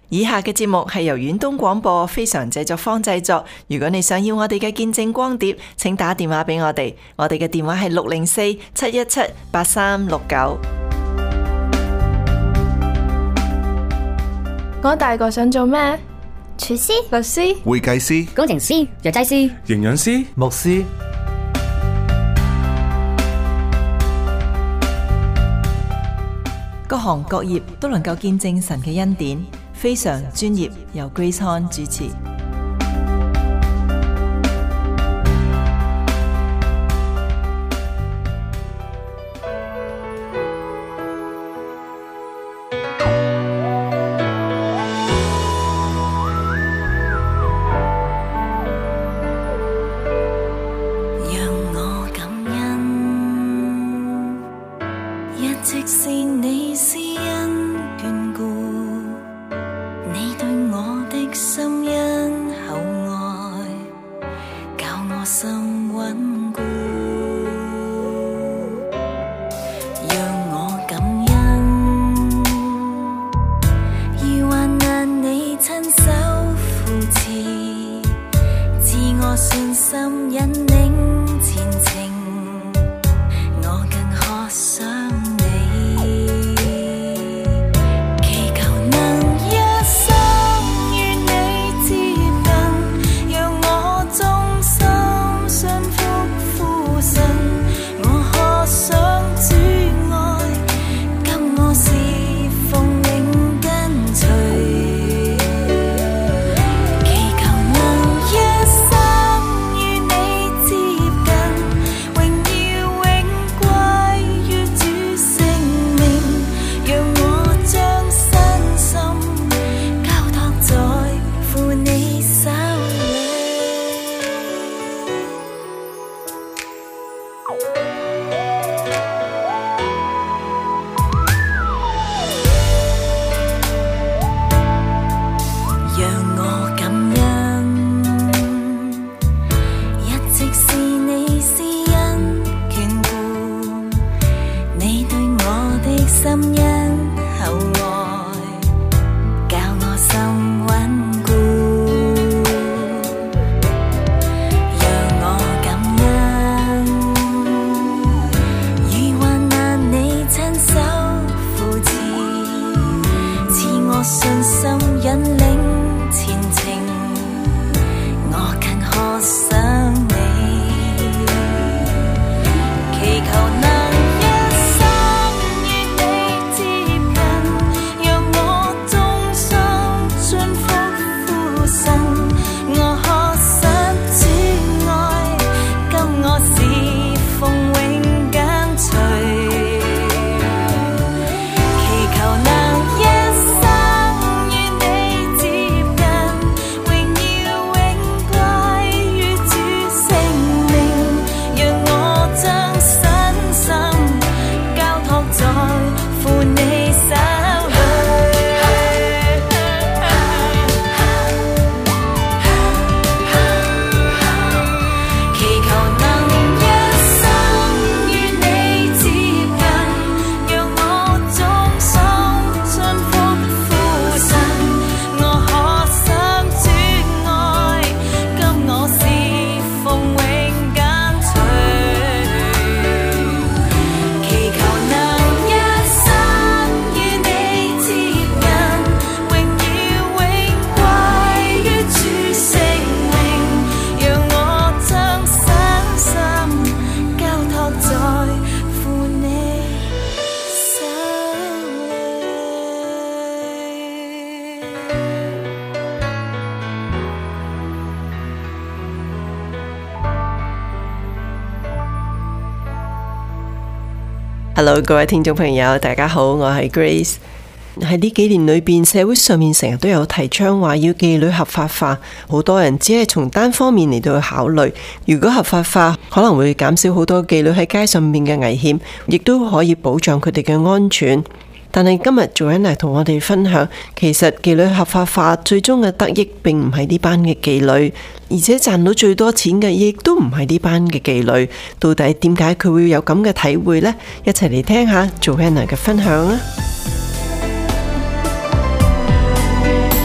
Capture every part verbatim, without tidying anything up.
以下嘅節目係由遠東廣播非常製作坊製作。如果你想要我哋嘅見證光碟，請打電話俾我哋，我哋嘅電話係六零四七一七八三六九。 我大個想做咩？ 廚師、 律師、 會計師、 工程師、藥劑師、 營養師、 牧師。 各行各業都能夠見證神嘅恩典，非常專業，由 Grace Han 主持。 Hello， 各位聽眾朋友，大家好，我係 Grace。喺呢幾年裏邊，社會上面成日都有提倡話要妓女合法化，好多人只係從單方面嚟到去考慮。如果合法化，可能會減少好多妓女喺街上面嘅危險，亦都可以保障佢哋嘅安全。但係今日Joanna同我哋分享，其實妓女合法化最終嘅得益並唔係呢班嘅妓女，而且賺到最多錢嘅亦都唔係呢班嘅妓女。到底點解佢會有咁嘅體會呢？一齊嚟聽下Joanna嘅分享啊！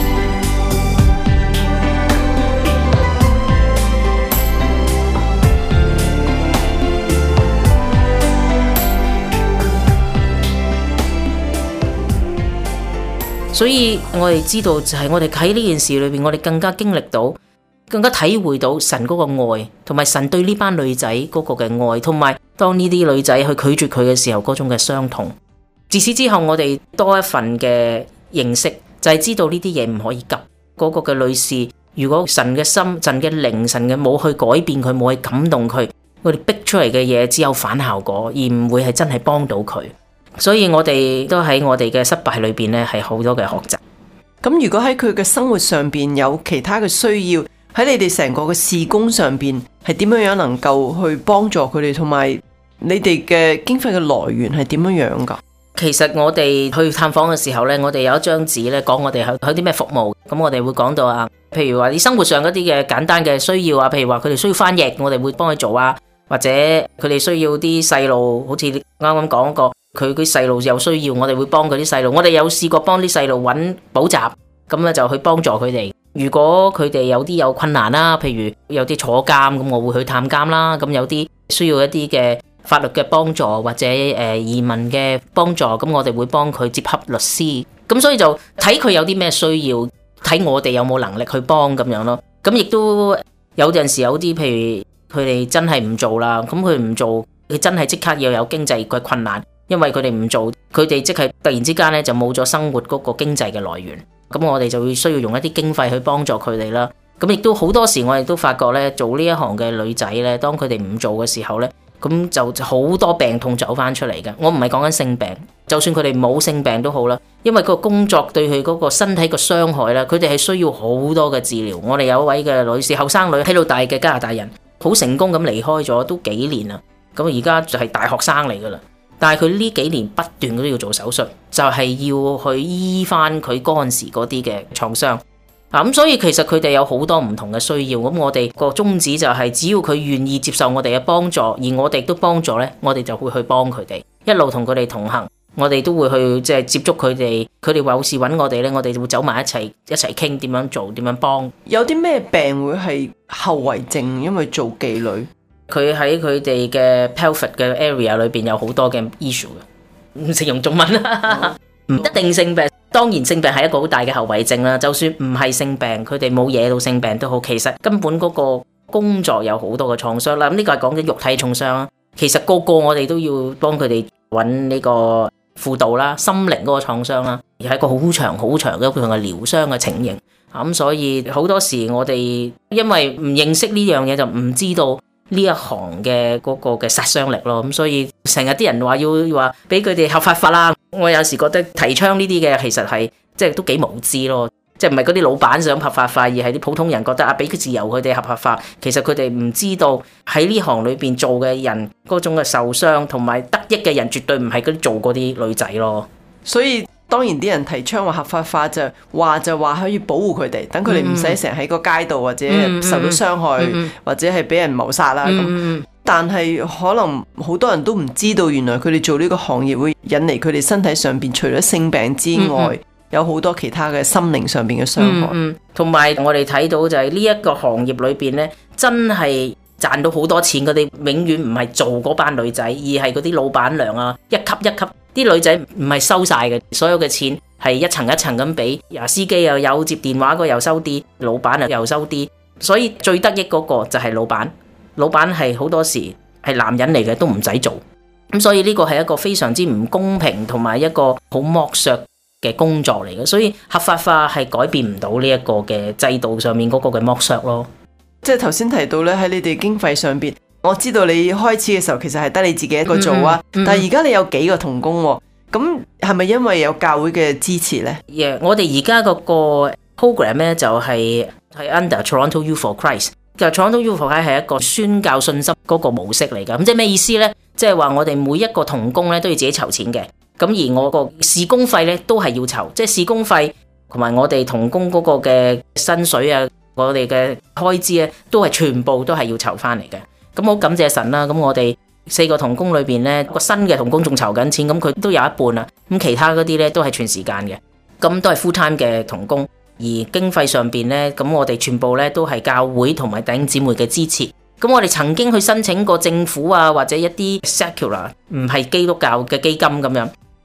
所以我哋知道就係我哋喺呢件事裏邊，我哋更加經歷到，更加體會到神嗰個愛，同埋神對呢班女仔嗰個嘅愛，同埋當呢啲女仔去拒絕佢嘅時候嗰種嘅傷痛。自此之後，我哋多一份嘅認識，就係知道呢啲嘢唔可以急。嗰個嘅女士，如果神嘅心、神嘅靈、神嘅冇去改變佢，冇去感動佢，我哋逼出嚟嘅嘢只有反效果，而唔會係真係幫到佢。所以我哋都喺我哋嘅失敗裏邊呢，係好多嘅學習。 咁如果喺佢嘅生活上邊有其他嘅需要，喺你哋成個嘅事工上邊係點樣樣能夠去幫助佢哋，同埋你哋嘅經費嘅來源係點樣樣噶？ 其實我哋去探訪嘅時候呢，我哋有一張紙咧講我哋有有啲咩服務。咁我哋會講到啊，譬如話你生活上一啲嘅簡單嘅需要啊，譬如話佢哋需要翻譯，我哋會幫佢做啊，或者佢哋需要啲細路，好似啱啱講過，佢啲細路有需要，我哋會幫佢啲細路。我哋有試過幫啲細路揾補習，咁咧就去幫助佢哋。如果佢哋有啲有困難啦，譬如有啲坐監，咁我會去探監啦。咁有啲需要一啲嘅法律嘅幫助，或者誒移民嘅幫助，咁我哋會幫佢接洽律師。咁所以就睇佢有啲咩需要，睇我哋有冇能力去幫咁樣咯。咁亦都有陣時有啲譬如佢哋真係唔做啦，咁佢唔做，佢真係即刻要有經濟嘅困難，因為佢哋唔做，佢哋即係突然之間咧就冇咗生活嗰個經濟嘅來源。咁我哋就會需要用一啲經費去幫助佢哋啦。咁亦都好多時我哋都發覺咧，做呢一行嘅女仔咧，當佢哋唔做嘅時候咧，咁就好多病痛走翻出嚟嘅。我唔係講緊性病，就算佢哋冇性病都好啦，因為個工作對佢嗰個身體嘅傷害咧，佢哋係需要好多嘅治療。我哋有一位嘅女士，後生女喺度大嘅加拿大人，好成功咁離開咗都幾年啦。咁而家就係大學生嚟噶啦，但係佢呢幾年不斷都要做手術，就係要去醫翻佢嗰陣時嗰啲嘅創傷。啊，咁所以其實佢哋有好多唔同嘅需要，咁我哋個宗旨就係只要佢願意接受我哋嘅幫助，而我哋都幫助呢，我哋就會去幫佢哋，一路同佢哋同行，我哋都會去即係接觸佢哋，佢哋話有事揾我哋呢，我哋就會走埋一齊一齊傾點樣做，點樣幫。有啲咩病會係後遺症？因為做妓女，佢喺佢哋嘅 pelvic 嘅 area 裏邊有好多嘅 issue 嘅，唔識用中文啦，唔一定性病。當然性病係一個好大嘅後遺症啦，就算唔係性病，佢哋冇惹到性病都好，其實根本嗰個工作有好多嘅創傷啦。咁呢個係講緊肉體重傷啦，其實個個我哋都要幫佢哋揾呢個輔導啦，心靈嗰個創傷啦，而係一個好長好長嘅一個療傷嘅情形。咁所以好多時我哋因為唔認識呢樣嘢，就唔知道呢一行嘅嗰個嘅殺傷力咯。咁所以成日啲人話要話俾佢哋合法化啦。我有時覺得提倡呢啲嘅其實係即係都幾無知咯，即係唔係嗰啲老闆想合法化，而係啲普通人覺得啊俾佢自由佢哋合法化，其實佢哋唔知道喺呢行裏邊做嘅人嗰種嘅受傷同埋得益嘅人絕對唔係嗰啲做嗰啲女仔咯。所以當然啲人提倡話合法化就話就話可以保護佢哋，等佢哋唔使成日喺個街道或者受到傷害，嗯嗯嗯、或者係俾人謀殺啦咁。嗯嗯但係可能好多人都唔知道，原來佢哋做呢個行業會引嚟佢哋身體上邊除咗性病之外，嗯嗯、有好多其他嘅心靈上邊嘅傷害。嗯，同、嗯、埋我哋睇到就係呢一個行業裏邊呢，真係賺到好多錢嗰啲，永遠唔係做嗰班女仔，而係嗰啲老闆娘啊，一級一級啲女仔唔係收晒嘅，所有嘅錢係一層一層咁俾，啊司機又有接電話嗰又收啲，老闆又收啲，所以最得益嗰個就係老闆。老闆係好多時係男人嚟嘅，都唔使做，咁所以呢個係一個非常之唔公平同埋一個好剝削嘅工作嚟嘅，所以合法化係改變唔到呢一個嘅制度上面嗰個嘅剝削咯。即係頭先提到咧，喺你哋經費上邊，我知道你開始嘅時候其實係得你自己一個做啊，嗯嗯、但係而家你有幾個同工，咁係咪因為有教會嘅支持呢？Yeah, 我哋而家嗰個 program 咧就係係 under Toronto Youth for Christ。就 Toronto Youth for Christ 係一個宣教信心嗰個模式嚟㗎，咁即係咩意思呢？即係話我哋每一個同工咧都要自己籌錢嘅，咁而我個事工費咧都係要籌，即係事工費同埋我哋同工嗰個嘅薪水啊，我哋嘅開支咧都係全部都係要籌翻嚟嘅。咁好感謝神啦！咁我哋四個同工裏邊咧，個新嘅同工仲籌緊錢，咁佢都有一半啦。咁其他嗰啲咧都係全時間嘅，咁都係 full time 嘅同工。而經費上邊咧，咁我哋全部咧都係教會同埋弟兄姊妹嘅支持。咁我哋曾經去申請過政府啊，或者一啲 secular 唔係基督教嘅基金咁樣，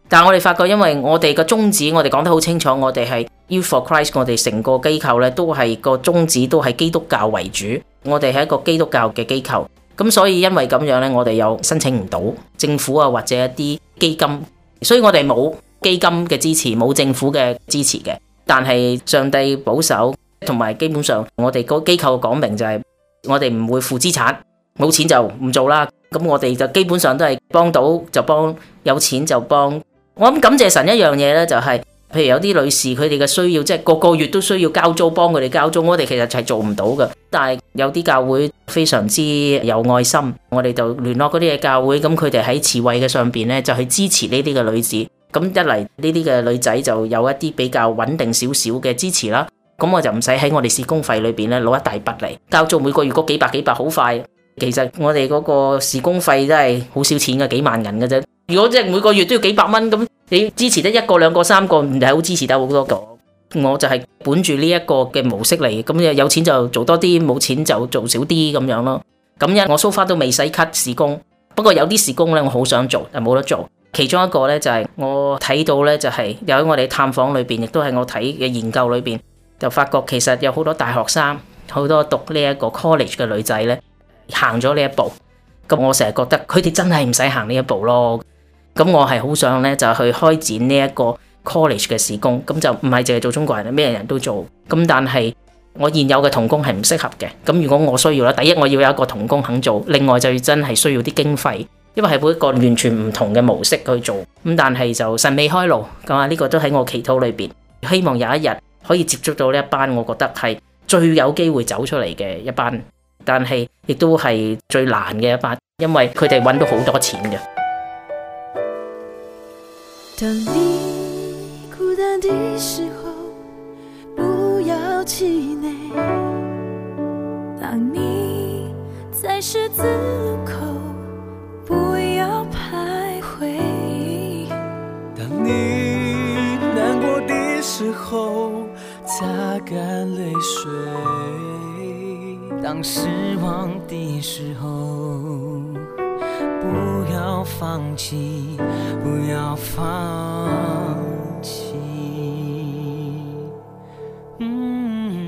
但係我哋發覺，因為我哋個宗旨，我哋講得好清楚，我哋係 Youth for Christ， 我哋成個機構咧都係個宗旨都係基督教為主，我哋係一個基督教嘅機構。咁所以因為咁樣咧，我哋又申請唔到政府啊或者一啲基金，所以我哋冇基金嘅支持，冇政府嘅支持嘅。但係上帝保守，同埋基本上我哋個機構講明就係我哋唔會負資產，冇錢就唔做啦。咁我哋就基本上都係幫到就幫，有錢就幫。我諗感謝神一樣嘢咧，就係譬如有啲女士佢哋嘅需要，即係個個月都需要交租，幫佢哋交租，我哋其實係做唔到嘅。但係有啲教會非常之有愛心，我哋就聯絡嗰啲嘅教會，咁佢哋喺慈惠嘅上邊咧就去支持呢啲嘅女子。咁一嚟呢啲嘅女仔就有一啲比較穩定少少嘅支持啦。咁我就唔使喺我哋事工費裏邊咧攞一大筆嚟交租，每個月嗰幾百幾百好快。其實我哋嗰個事工費真係好少錢嘅，幾萬銀嘅啫。如果即係每個月都要幾百蚊，咁你支持得一個兩個三個，唔係好支持得好多個。我就係本住呢一個嘅模式嚟，咁有錢就做多啲，冇錢就做少啲咁樣咯。咁因我 so far 都未使 cut 事工，不過有啲事工咧我好想做，但冇得做。其中一個咧就係我睇到咧就係有喺我哋探訪裏邊，亦都係我睇嘅研究裏邊，就發覺其實有好多大學生，好多讀呢一個 college 嘅女仔咧行咗呢一步。咁我成日覺得佢哋真係唔使行呢一步咯。咁我係好想咧就去開展呢一個 college 嘅事工，咁就唔係淨係做中國人，咩人都做。咁但係我現有嘅同工係唔適合嘅。咁如果我需要啦，第一我要有一個同工肯做，另外就真係需要啲經費，因為係每一個完全唔同嘅模式去做。咁但係就神未開路，咁啊呢個都喺我祈禱裏邊，希望有一日可以接觸到呢一班我覺得係最有機會走出嚟嘅一班，但係亦都係最難嘅一班，因為佢哋揾到好多錢嘅。 當你孤單的時候，不要氣餒。當你在十字路口，不要徘徊。 當你難過的時候，擦乾淚水。當失望的時候，不要放棄，不要放棄。嗯，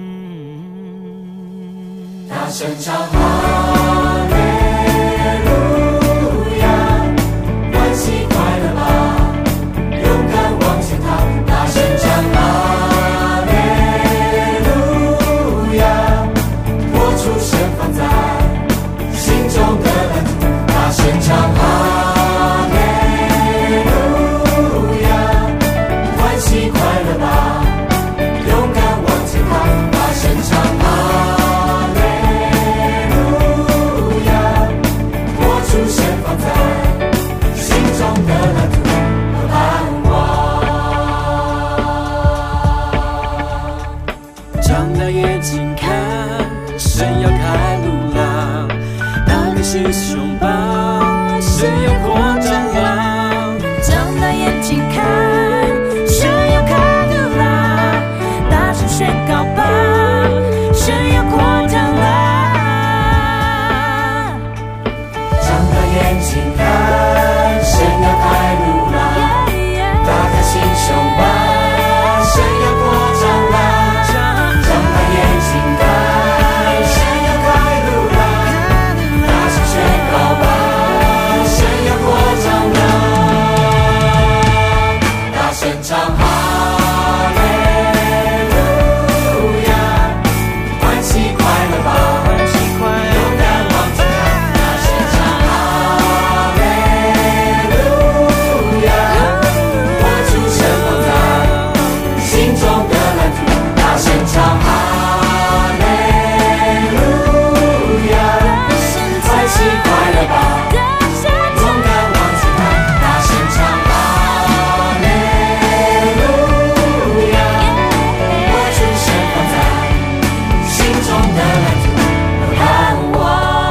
大聲唱哈利路亞，歡喜快樂吧，勇敢往前踏，大聲唱哈利路亞，活出神放在心中的藍圖，大聲唱哈利路亞，歡喜快樂吧，勇敢往前踏，大聲唱哈利路亞，活出神放在心中的藍圖和盼望。張大眼睛看，神要開路啦，打開心胸吧，神要擴張啦。 張大眼睛看，神要開路啦，大聲宣告吧，神要擴張啦。 張大眼睛看，神要開路啦，打開心胸吧，神要擴張啦。張大眼睛看，神要開路啦，大聲宣告吧，神要擴張啦。大聲唱哈利路亞，歡喜快樂吧，勇敢往前踏，大聲唱哈利路亞，活出神放在心中的藍圖，大聲唱哈利路亞，歡喜快樂吧，勇敢往前踏，大聲唱哈利路亞，活出神放在心中的藍圖和盼望。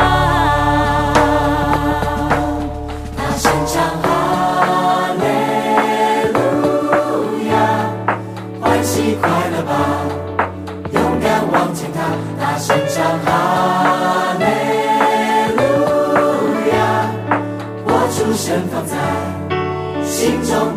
大聲唱哈利路亞，歡喜快樂吧，勇敢往前踏，大聲唱哈利路亞，活出神放在心中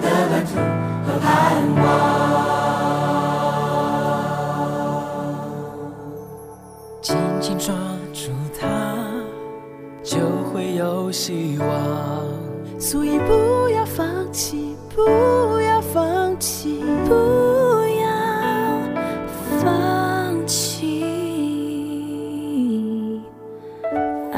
抓住它，就会有希望。 所以不要放弃，不要放弃，不要放弃。啊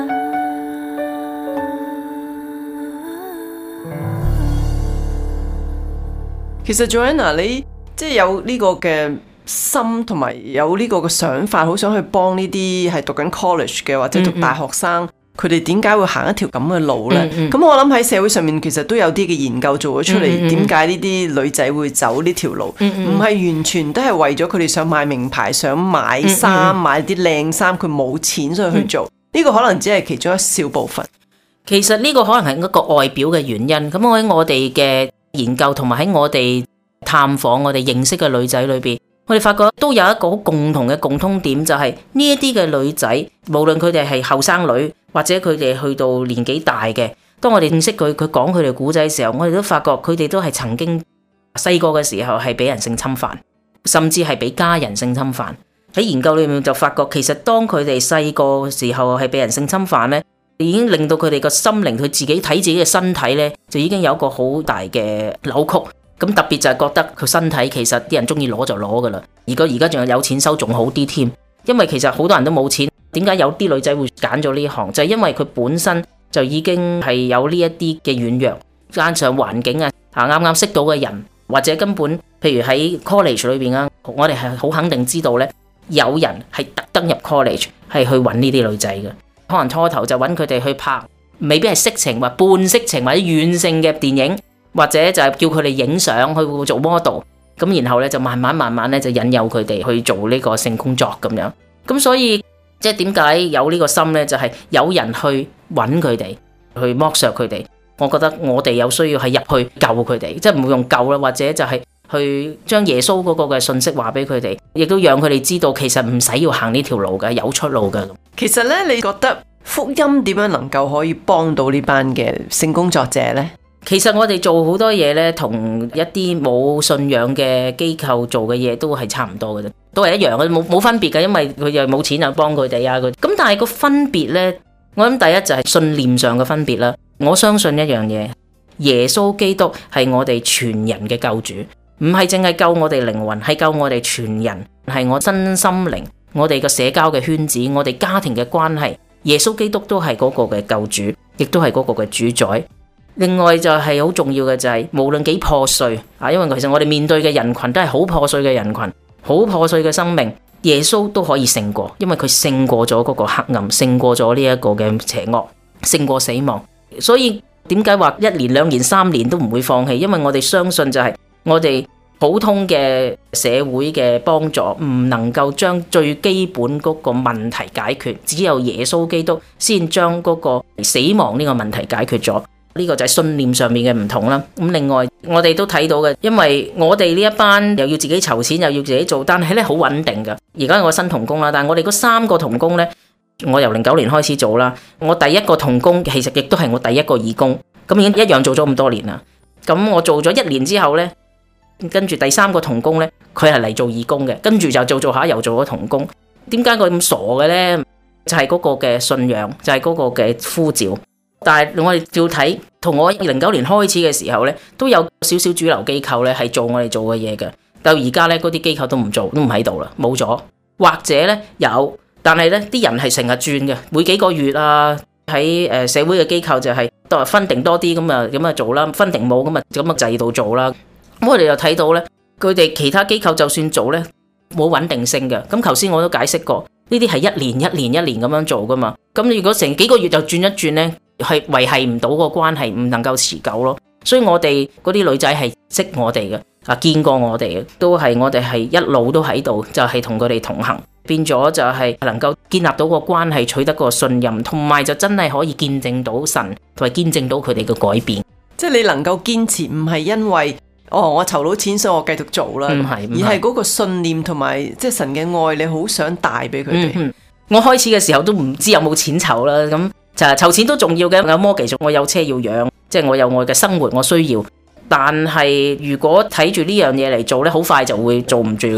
其實 Joanna 你即係有呢個嘅心同埋有呢個嘅想法，好想去幫呢啲係讀緊 college 嘅或者讀大學生，佢哋點解會行一條咁嘅路呢？咁、嗯嗯、我諗喺社會上面其實都有啲嘅研究做咗出嚟，點解呢啲女仔會走呢條路？唔係、嗯嗯、完全都係為咗佢哋想買名牌、想買衫、嗯嗯、買啲靚衫，佢冇錢所以去做。呢、嗯、個可能只係其中一小部分。 其實呢個可能係一個外表嘅原因。咁我喺我哋嘅研究同埋喺我哋探訪我哋認識嘅女仔裏邊，我哋發覺都有一個好共同嘅共通點，就係呢一啲嘅女仔，無論佢哋係後生女或者佢哋去到年紀大嘅，當我哋認識佢，佢講佢哋古仔嘅時候，我哋都發覺佢哋都係曾經細個嘅時候係俾人性侵犯，甚至係俾家人性侵犯。喺研究裏面就發覺，其實當佢哋細個時候係俾人性侵犯呢，已經令到佢哋個心靈，佢自己睇自己嘅身體呢，就已經有一個好大嘅扭曲。咁特別就係覺得佢身體其實啲人中意攞就攞噶啦，如果而家仲有有錢收仲好啲添，因為其實好多人都冇錢，點解有啲女仔會揀咗呢行？就係因為佢本身就已經係有呢一啲嘅軟弱，加上環境啊，啊啱啱識到嘅人，或者根本譬如喺 college 裏邊啊，我哋係好肯定知道呢，有人係特登入 college 係去揾呢啲女仔嘅，可能初頭就揾佢哋去拍，未必係色情或半色情或者軟性嘅電影。或者就係叫佢哋影相去做 model， 咁然後咧就慢慢慢慢咧就引誘佢哋去做呢個性工作咁樣。咁所以即係點解有呢個心咧？就係、是、有人去揾佢哋，去剝削佢哋。我覺得我哋有需要係入去救佢哋，即係唔會用救啦，或者就係去將耶穌嗰個嘅信息話俾佢哋，亦都讓佢哋知道其實唔使要行呢條路嘅，有出路嘅。 其實咧，你覺得福音點樣能夠可以幫到呢班嘅性工作者咧？ 其實我哋做好多嘢咧，同一啲冇信仰嘅機構做嘅嘢都係差唔多嘅啫，都係一樣嘅，冇冇分別嘅，因為佢又冇錢又幫佢哋啊，佢咁但係個分別咧，我諗第一就係信念上嘅分別啦。我相信一樣嘢，耶穌基督係我哋全人嘅救主，唔係淨係救我哋靈魂，係救我哋全人，係我身心靈，我哋個社交嘅圈子，我哋家庭嘅關係，耶穌基督都係嗰個嘅救主，亦都係嗰個嘅主宰。另外就係好重要嘅就係、是、無論幾破碎啊，因為其實我哋面對嘅人群都係好破碎嘅人群，好破碎嘅生命，耶穌都可以勝過，因為佢勝過咗嗰個黑暗，勝過咗呢一個嘅邪惡，勝過死亡。所以點解話一年兩年三年都唔會放棄？因為我哋相信就係我哋普通嘅社會嘅幫助唔能夠將最基本嗰個問題解決，只有耶穌基督先將嗰個死亡呢個問題解決咗。呢個就係信念上面嘅唔同啦。咁另外我哋都睇到嘅，因為我哋呢一班又要自己籌錢，又要自己做，但係咧好穩定噶。而家有個新同工啦，但係我哋嗰三個同工咧，我由零九年開始做啦。我第一個同工其實亦都係我第一個義工，咁已經一樣做咗咁多年啦。咁我做咗一年之後咧，跟住第三個同工咧，佢係嚟做義工嘅，跟住就做做下又做咗同工。點解佢咁傻嘅咧？就係嗰個嘅信仰，就係嗰個嘅呼召。但係我哋照睇，同我零九年開始嘅時候咧，都有少少主流機構咧係做我哋做嘅嘢嘅。到而家咧，嗰啲機構都唔做，都唔喺度啦，冇咗。或者咧有，但係咧啲人係成日轉嘅，每幾個月啊，喺誒社會嘅機構就係都係分定多啲咁啊咁啊做啦，分定冇咁啊咁啊制度做啦。咁我哋又睇到咧，佢哋其他機構就算做咧冇穩定性嘅。咁頭先我都解釋過，呢啲係一年一年一年咁樣做噶嘛。咁你如果成幾個月就轉一轉咧，係維繫唔到個關係，唔能夠持久咯。所以我哋嗰啲女仔係識我哋嘅，啊見過我哋嘅，都係我哋係一路都喺度，就係同佢哋同行，變咗就係能夠建立到個關係，取得個信任，同埋就真係可以見證到神，同埋見證到佢哋嘅改變。 即係你能夠堅持，唔係因為哦我籌到錢所以我繼續做啦， 唔係， 而係嗰個信念同埋即係神嘅愛，你好想帶俾佢哋。 嗯，我開始嘅時候都唔知有冇錢籌啦，咁。就係籌錢都重要嘅，有 mortgage，我有車要養，即係我有我嘅生活我需要。但係如果睇住呢樣嘢嚟做咧，好快就會做唔住噶啦。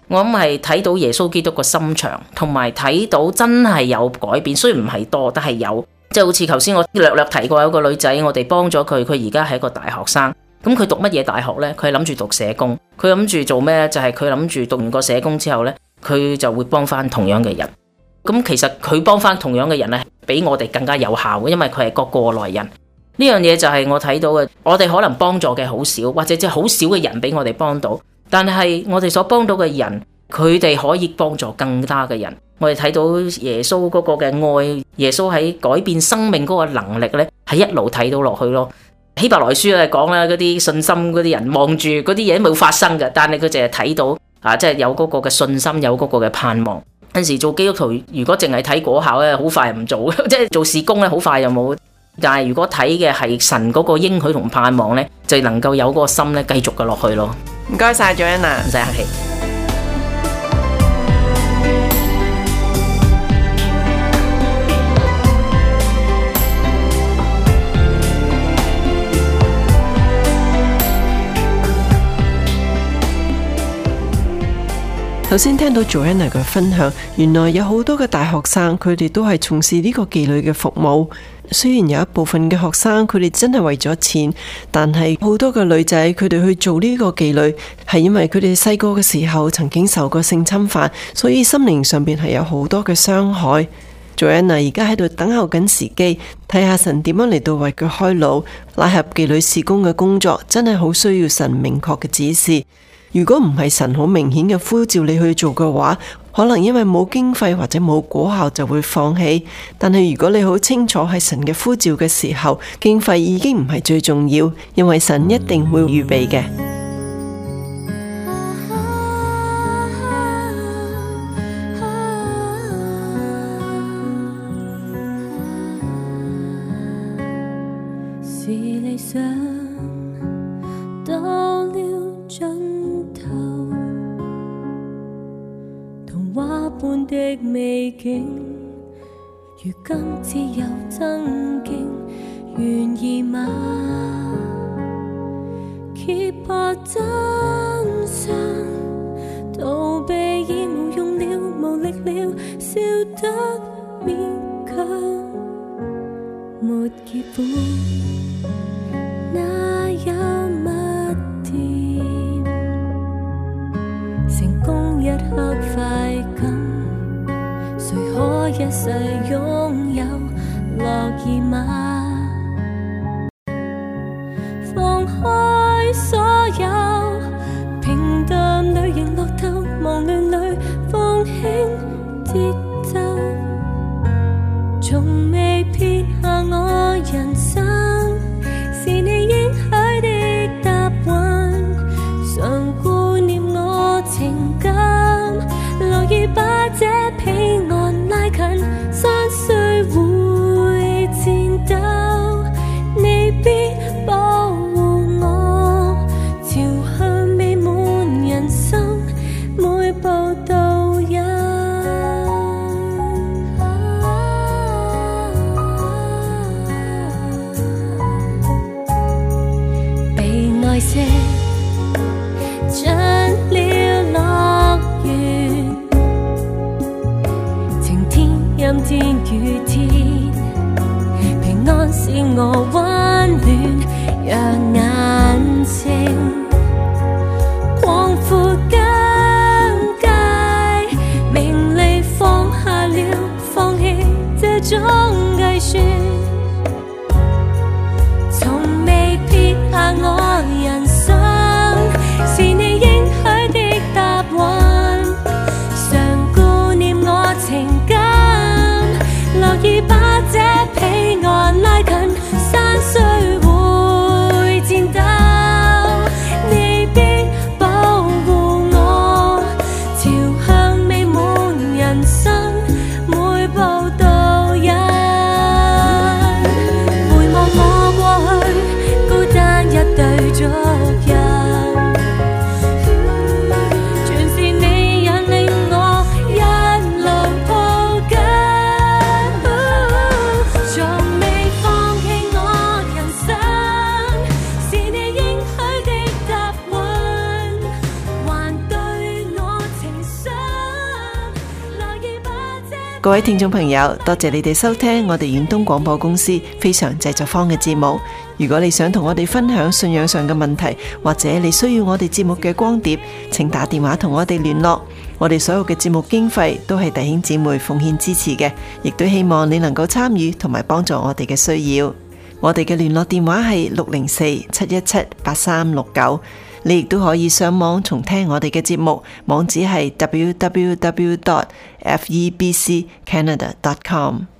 我諗係睇到耶穌基督個心腸，同埋睇到真係有改變，雖然唔係多，但係有。即係好似頭先我略略提過有個女仔，我哋幫咗佢，佢而家係一個大學生。咁佢讀乜嘢大學呢？佢係諗住讀社工，佢諗住做咩？就係佢諗住讀完個社工之後呢，佢就會幫翻同樣嘅人。咁其實佢幫翻同樣嘅人咧，比我哋更加有效嘅，因為佢係個過來人。呢樣嘢就係我睇到嘅。我哋可能幫助嘅好少，或者即係好少嘅人俾我哋幫到，但係我哋所幫到嘅人，佢哋可以幫助更加嘅人。我哋睇到耶穌嗰個嘅愛，耶穌喺改變生命嗰個能力咧，係一路睇到落去咯。希伯來書咧講啦，嗰啲信心嗰啲人望住嗰啲嘢都冇發生嘅，但係佢淨係睇到啊，即係有嗰個嘅信心，有嗰個嘅盼望。有陣時做基督徒，如果淨係睇果效咧，好快唔做，即係做事工咧，好快又冇。但係如果睇嘅係神嗰個應許同盼望咧，就能夠有嗰個心咧，繼續嘅落去咯。 唔該晒 Joanna， 唔使客氣。 頭先聽到 Joanna 嘅分享，原來有好多嘅大學生，佢哋都係從事呢個妓女嘅服務。雖然有一部分嘅學生佢哋真係為咗錢，但係好多嘅女仔佢哋去做呢個妓女，係因為佢哋細個嘅時候曾經受過性侵犯，所以心靈上邊係有好多嘅傷害。Joanna 而家喺度等候緊時機，睇下神點樣嚟到為佢開路，拉合妓女事工嘅工作，真係好需要神明確嘅指示。如果唔係神好明顯嘅呼召你去做嘅話，可能因為冇經費或者冇果效就會放棄。但係如果你好清楚係神嘅呼召嘅時候，經費已經唔係最重要，因為神一定會預備嘅。 是理想到了盡頭，童話般的美景，如今只有爭競，願意嗎？揭破真相，逃避已無用了，無力了，笑得勉強，沒結果。那有乜甜？成功一刻快感，誰可一世擁有？樂意嗎？放開所有，平淡裏仍樂透，忙亂裏放輕節奏，從未撇下我人生。是你應許的答案，常顧念我情感，樂意把這彼岸拉近，山雖會戰鬥，你必保護我，朝向美滿人生，每步都有。愛惜進了樂園，晴天陰天雨天，平安使我溫暖，讓眼睛廣闊更加各位聽眾朋友，多謝你哋收聽我哋遠東廣播公司非常製作坊嘅節目。如果你想同我哋分享信仰上嘅問題，或者你需要我哋節目嘅光碟，請打電話同我哋聯絡。我哋所有嘅節目經費都係弟兄姊妹奉獻支持嘅，亦都希望你能夠參與同埋幫助我哋嘅需要。我哋嘅聯絡電話係六零四七一七八三六九。你亦都可以上網重聽我哋嘅節目，網址係 w w w dot f e b c canada dot com。